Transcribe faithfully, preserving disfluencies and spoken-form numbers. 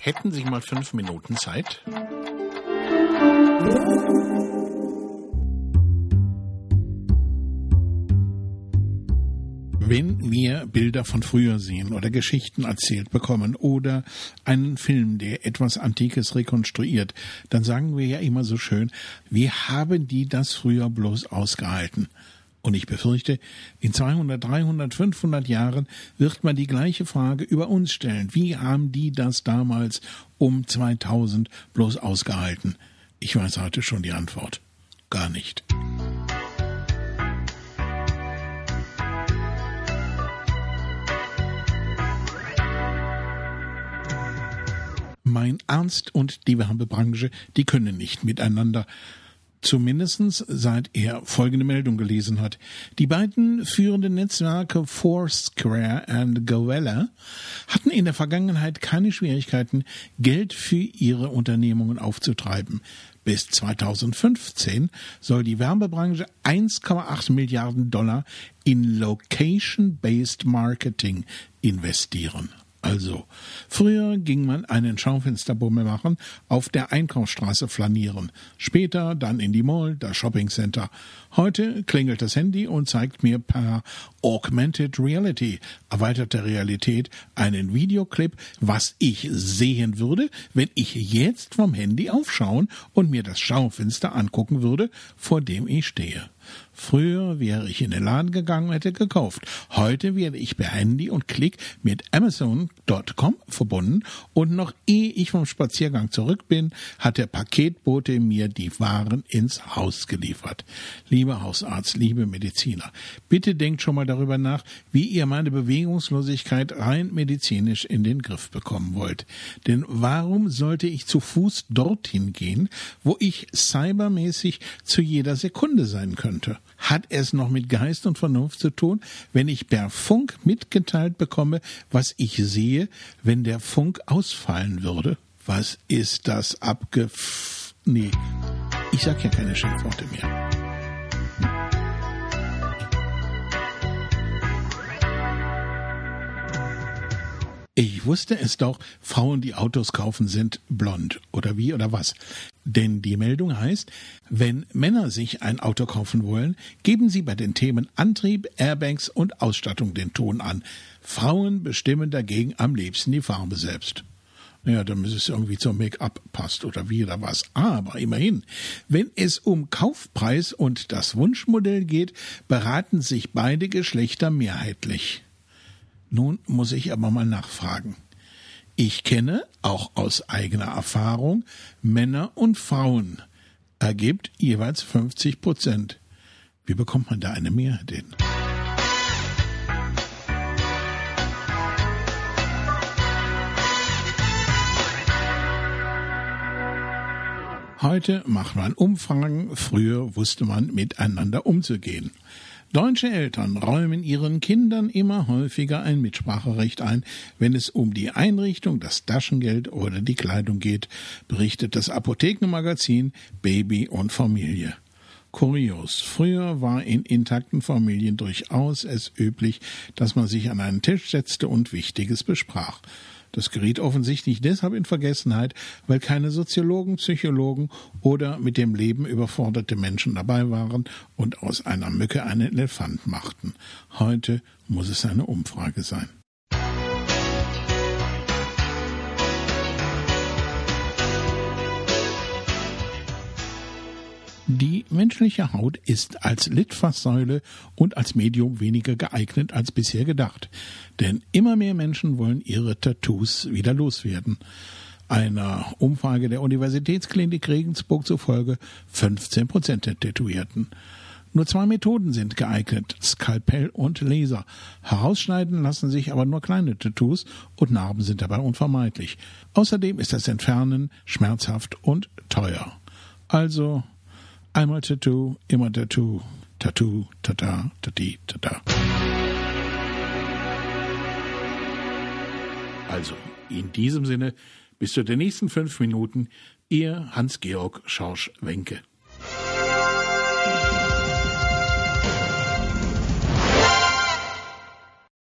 Hätten Sie mal fünf Minuten Zeit? Wenn wir Bilder von früher sehen oder Geschichten erzählt bekommen oder einen Film, der etwas Antikes rekonstruiert, dann sagen wir ja immer so schön, wie haben die das früher bloß ausgehalten? Und ich befürchte, in zweihundert, dreihundert, fünfhundert Jahren wird man die gleiche Frage über uns stellen. Wie haben die das damals um zweitausend bloß ausgehalten? Ich weiß heute schon die Antwort. Gar nicht. Mein Arzt und die Werbebranche, die können nicht miteinander. Zumindest seit er folgende Meldung gelesen hat. Die beiden führenden Netzwerke Foursquare und Goella hatten in der Vergangenheit keine Schwierigkeiten, Geld für ihre Unternehmungen aufzutreiben. Bis zweitausendfünfzehn soll die Werbebranche eins Komma acht Milliarden Dollar in Location-Based Marketing investieren. Also, früher ging man einen Schaufensterbummel machen, auf der Einkaufsstraße flanieren. Später dann in die Mall, das Shoppingcenter. Heute klingelt das Handy und zeigt mir per Augmented Reality, erweiterte Realität, einen Videoclip, was ich sehen würde, wenn ich jetzt vom Handy aufschauen und mir das Schaufenster angucken würde, vor dem ich stehe. Früher wäre ich in den Laden gegangen und hätte gekauft. Heute werde ich per Handy und Klick mit Amazon Punkt com verbunden und noch ehe ich vom Spaziergang zurück bin, hat der Paketbote mir die Waren ins Haus geliefert. Lieber Hausarzt, liebe Mediziner, bitte denkt schon mal darüber nach, wie ihr meine Bewegungslosigkeit rein medizinisch in den Griff bekommen wollt. Denn warum sollte ich zu Fuß dorthin gehen, wo ich cybermäßig zu jeder Sekunde sein könnte? Hat es noch mit Geist und Vernunft zu tun, wenn ich per Funk mitgeteilt bekomme, was ich sehe, wenn der Funk ausfallen würde? Was ist das abgef... Nee, ich sag ja keine Schimpfworte mehr. Ich wusste es doch, Frauen, die Autos kaufen, sind blond. Oder wie oder was? Denn die Meldung heißt, wenn Männer sich ein Auto kaufen wollen, geben sie bei den Themen Antrieb, Airbags und Ausstattung den Ton an. Frauen bestimmen dagegen am liebsten die Farbe selbst. Naja, damit es irgendwie zum Make-up passt oder wie oder was. Aber immerhin, wenn es um Kaufpreis und das Wunschmodell geht, beraten sich beide Geschlechter mehrheitlich. Nun muss ich aber mal nachfragen. Ich kenne, auch aus eigener Erfahrung, Männer und Frauen. Ergibt jeweils fünfzig Prozent. Wie bekommt man da eine Mehrheit hin? Heute macht man Umfragen, früher wusste man miteinander umzugehen. Deutsche Eltern räumen ihren Kindern immer häufiger ein Mitspracherecht ein, wenn es um die Einrichtung, das Taschengeld oder die Kleidung geht, berichtet das Apothekenmagazin Baby und Familie. Kurios. Früher war in intakten Familien durchaus es üblich, dass man sich an einen Tisch setzte und Wichtiges besprach. Das geriet offensichtlich deshalb in Vergessenheit, weil keine Soziologen, Psychologen oder mit dem Leben überforderte Menschen dabei waren und aus einer Mücke einen Elefant machten. Heute muss es eine Umfrage sein. Die menschliche Haut ist als Litfaßsäule und als Medium weniger geeignet als bisher gedacht. Denn immer mehr Menschen wollen ihre Tattoos wieder loswerden. Einer Umfrage der Universitätsklinik Regensburg zufolge fünfzehn Prozent der Tätowierten. Nur zwei Methoden sind geeignet, Skalpell und Laser. Herausschneiden lassen sich aber nur kleine Tattoos und Narben sind dabei unvermeidlich. Außerdem ist das Entfernen schmerzhaft und teuer. Also einmal Tattoo, immer Tattoo. Tattoo, tata, tati, tata. Also, in diesem Sinne, bis zu den nächsten fünf Minuten, Ihr Hans-Georg Schorsch-Wenke.